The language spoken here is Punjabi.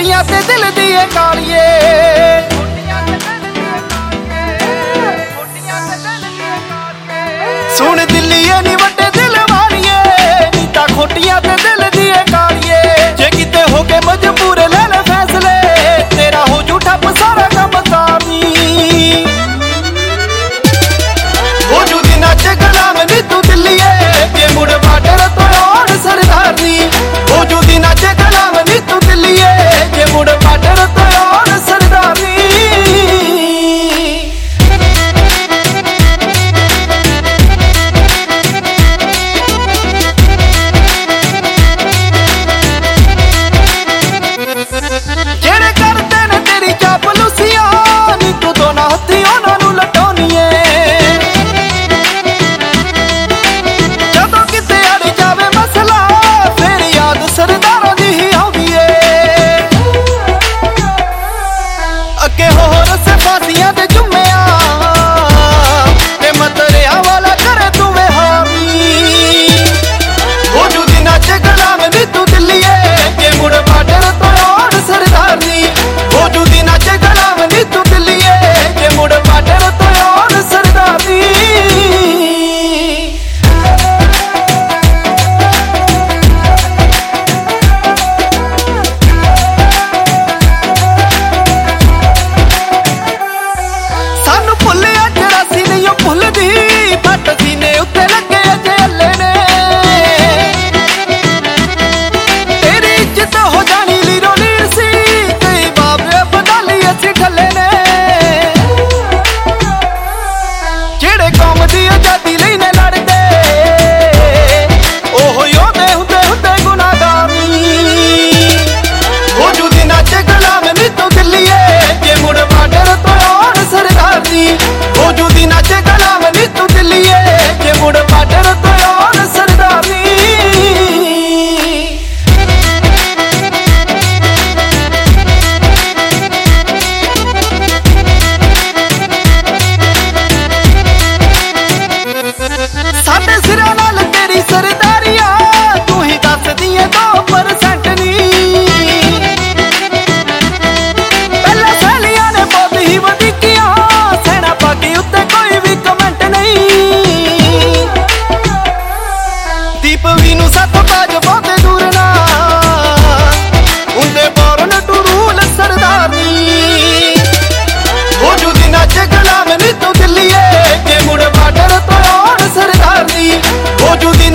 ਹੋਟੀਆਂ ਤੇ ਦਿਲ ਦੀ ਏ ਕਾਲੀਏ। ਸੁਣ ਦਿੱਲੀਏ ਨੀ ਵੱਡੇ ਦਿਲ ਵਾਲੀਏ, ਨੀ ਤਾਂ ਖੋਟੀਆਂ ਤੇ ਦਿਲ ਦੀ ਏ ਕਾਲੀਏ। ਜੇ ਕਿਤੇ ਹੋ ਕੇ ਮਜਬੂਰ ਲੈ ਲੈ ਫੈਸਲੇ, ਤੇਰਾ ਹੋ ਜੂ ਠੱਪ ਸਾਰਾ ਕੰਮ ਤਾਰੀ। ਹੋ ਜੂ ਦਿਨਾਂ ਚ ਗੁਲਾਮ ਨੀ ਤੂੰ ਦਿੱਲੀਏ, ਜੇ ਮੁੜ ਬਾਰਡਰ ਤੋਂ ਆਉਣ ਸਰਦਾਰਨੀ। ਹੋ ਜੂ ਦਿਨਾਂ ਚ ਗੁਲਾਮ ਨੀ ਤੂੰ ਦਿੱਲੀਏ, ਜੇ ਮੁੜ ਬਾਰਡਰ ਤੋਂ ਆਉਣ ਸਰਦਾਰਨੀ। ਜਿਹੜੇ ਕਰਦੇ ਨੇ ਤੇਰੀ ਚਾਪਲੂਸੀਆਂ, ਨੀ ਤੂੰ ਦੋਨਾਂ ਹੱਥੀਂ ਉਹਨਾਂ ਨੂੰ ਲਟਾਉਣੀਏ। ਜਦੋਂ ਕਿਤੇ ਅੜ ਜਾਵੇ ਮਸਲਾ, ਫੇਰ ਯਾਦ ਸਰਦਾਰਾਂ ਦੀ ਹੀ ਆਉਂਦੀ ਏ। ਅੱਗੇ ਹੋਰ ਸਿਫਾਤੀਆਂ ਦੇ ਜੁੰਮਿਆਂ, ਤੇ ਮਤਰਿਆਂ ਵਾਲਾ ਕਰੇ ਤੂੰ ਵਿਹਾਰੀ। ਹੋ ਜੂ ਦਿਨਾਂ ਚ ਗੁਲਾਮ ਨੀ ਤੂੰ ਦਿੱਲੀਏ, ਜੇ ਮੁੜ ਬਾਰਡਰ ਤੋਂ ਆਉਣ ਸਰਦਾਰਨੀ। ਹੋ ਜੂ ਦਿਨਾਂ ਚ ਗੁਲਾਮ ਨੀ ਤੂੰ ਦਿੱਲੀਏ, ਜੇ ਮੁੜ ਬਾਰਡਰ ਤੋਂ ਆਉਣ ਸਰਦਾਰਨੀ। ਸਾਨੂੰ ਭੁੱਲਿਆ 84 ਨਹੀਂ ਉਹ ਭੁੱਲਦੀ, ਫੱਟ ਸੀਨੇ ਉੱਤੇ ਲੱਗੇ ਅਜੇ ਅੱਲੇ ਨੇ। ਤੇਰੀ ਇੱਜ਼ਤ ਹੋ ਜਾਣੀ ਲੀਰੋ ਲੀਰ ਸੀ, ਕਈ ਬਾਬਰੇ ਬਦਾਲੀ ਅਸੀਂ ਠੱਲੇ ਨੇ। ਜਿਹੜੇ ਕੌਮ ਦੀ ਆਜ਼ਾਦੀ ਲਈ ਨੇ ਲੜਦੇ, ਉਹ ਯੋਧੇ ਹੁੰਦੇ ਗੁਨਾਹਗਾਰੀ। ਹੋ ਜੂ ਦਿਨਾਂ ਚ ਗੁਲਾਮ ਨੀ ਤੂੰ ਦਿੱਲੀਏ, ਜੇ ਮੁੜ ਬਾਰਡਰ ਤੋਂ ਆਉਣ ਸਰਦਾਰਨੀ। ਹੋ ਜੂ ਦਿਨਾਂ ਚ ਗੁਲਾਮ ਨੀ ਤੂੰ ਦਿੱਲੀਏ, ਜੇ ਮੁੜ ਬਾਰਡਰ ਤੋਂ ਆਉਣ ਸਰਦਾਰਨੀ। ਸਾਡੇ ਸਿਰਾਂ ਨਾਲ ਤੇਰੀ ਸਰਦਾਰੀਆ, ਤੂੰ ਹੀ ਦੱਸਦੀ ਏ 2% ਨੀ। ਪਹਿਲਾਂ ਸਹੇਲੀਆਂ ਨੇ ਬਹੁਤ ਹੀ ਵਧੀਕੀਆਂ, ਸੈਨਾ ਬਾਗੀ ਉੱਤੇ ਕੋਈ ਵੀ ਕਮੈਂਟ ਨਹੀਂ। ਦੀਪ ਵੀ ਨੂੰ ਸੱਤ ਬਾਜ ਬਹੁਤੇ ਦੂਰ ਨਾ ਹੁੰਦੇ, ਬੋਰਨ ਟੂ ਰੂਲ ਸਰਦਾਰਨੀ। ਹੋ ਜੂ ਦਿਨਾਂ ਚ ਗੁਲਾਮ ਨੀ ਤੂੰ ਦਿੱਲੀਏ, ਜੇ ਮੁੜ ਬਾਰਡਰ ਤੋਂ ਆਉਣ ਸਰਦਾਰਨੀ। ਹੋ ਜੂ